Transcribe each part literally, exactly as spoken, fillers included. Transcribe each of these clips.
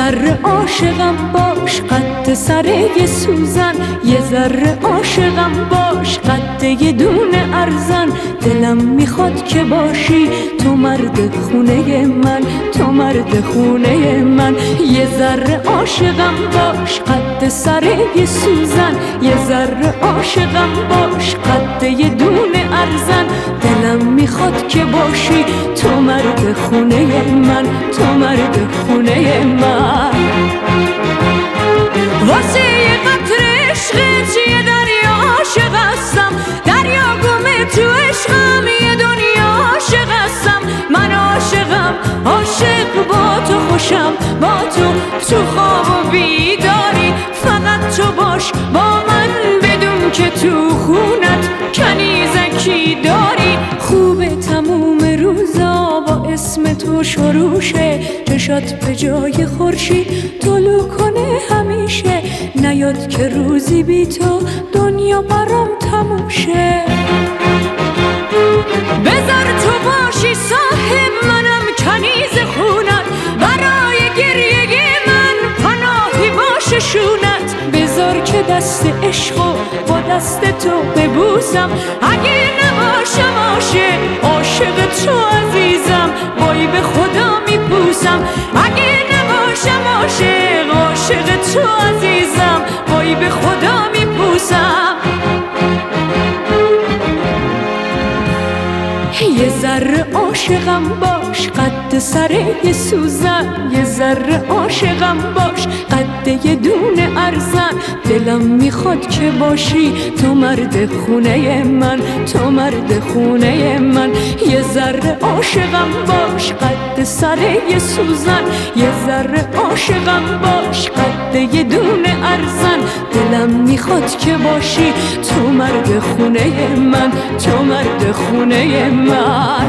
ذره عاشقم باش قد سر یه سوزن، یه ذره عاشقم باش قد یه دونه ارزن. دلم میخواد که باشی تو مرد خونه من، تو مرد خونه من. یه ذره عاشقم باش قد سر یه سوزن، یه ذره عاشقم باش قد یه دونه ارزن. دلم میخواد که باشی تو مرد خونه من، تو مرد خونه من. واسه یه قطره عشقت یه دریا عاشق هستم، دریا گمه تو عشقم یه دنیا عاشق هستم. من عاشقم عاشق با تو خوشم، با تو تو خواب و بیداری. فقط تو باش با من بدون که تو خونت کنیزکی داری. خوبه تموم روزا با اسم تو شروشه، چشات به جای خورشید طلوع کنه همیشه. نیاد که روزی بی تو دنیا برام تموم شه. بذار تو باشی صاحب منم کنیز خونت، برای گریه من پناهی باشه شونت. بذار که دست عشقو با دست تو ببوسم، اگه نباشم عاشق عاشق تو عزیزم، وای به خدا میپوسم. اگه نباشم عاشق عاشق تو عزیزم، وای به خدا میپوسم. یه ذره عاشقم باش قد سر یه سوزن، یه ذره عاشقم باش قد یه دونه ارزن. دلم میخواد که باشی تو مرد خونه من، تو مرد خونه من. یه ذره عاشقم باش قد سر یه سوزن، یه ذره عاشقم باش قد یه دونه ارزن. دلم میخواد که باشی تو مرد خونه من، تو مرد خونه من.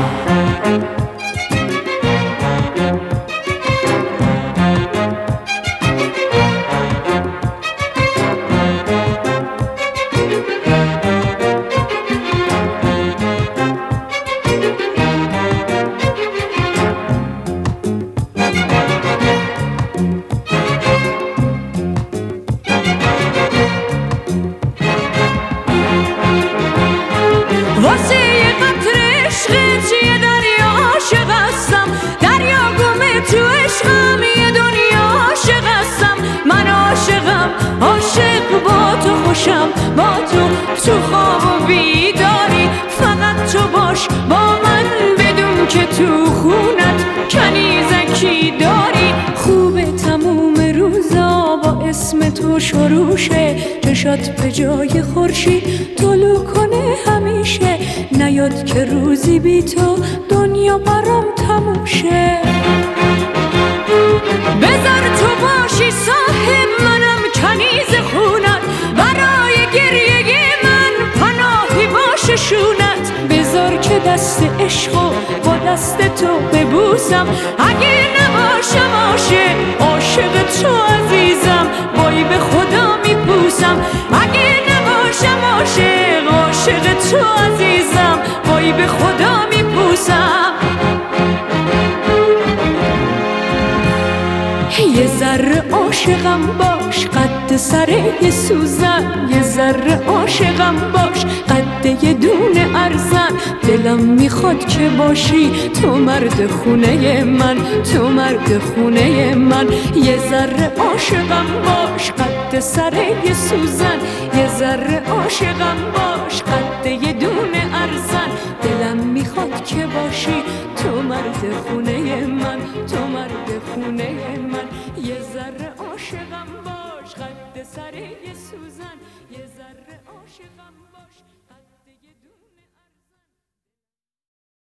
واسه یه قطره عشقت یه دریا عاشق هستم، دریا گمه تو عشقم یه دنیا عاشق هستم. من عاشقم عاشق با تو خوشم، با تو تو خواب و بیداری. فقط تو باش با من بدون که تو خونت کنیزکی داری. خوبه تموم روزا با اسم تو شروشه، چشات به جای خورشید طلوع کنه همیشه. نیاد که روزی بی تو دنیا برام تموم شه. بذار تو باشی صاحب منم کنیز خونت، برای گریه من پناهی باشه شونت. بذار که دست عشقو با دست تو ببوسم، اگه نباشم عاشق عاشق تو عزیزم، وای به خدا میپوسم. اگه نباشم عاشق عاشق تو عزیزم، وای به خدا میپوسم. یه ذره عاشقم باش قد سر یه سوزن، یه ذره عاشقم باش قد یه دونه ارزن. دلم میخواد که باشی تو مرد خونه من، تو مرد خونه من. یه ذره عاشقم باش قد سر یه سوزن، یه ذره عاشقم باش قد یه دونه ارزن. دلم میخواد که باشی تو مرد خونه من، تو مرد خونه من. یه ذره عاشقم باش قد سر یه سوزن، یه ذره عاشقم باش قد